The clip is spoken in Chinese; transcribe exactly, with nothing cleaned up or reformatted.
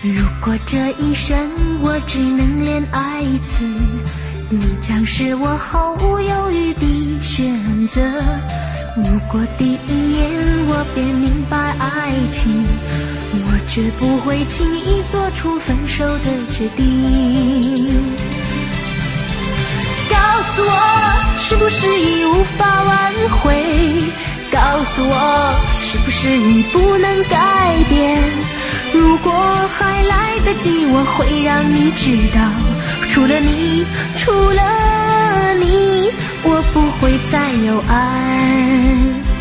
如果这一生我只能恋爱一次，你将是我毫无犹豫的选择。如果第一眼我便明白爱情，我绝不会轻易做出分手的决定。告诉我是不是已无法挽回，告诉我是不是已不能改变。如果还来得及，我会让你知道，除了你，除了你，我不会再有爱。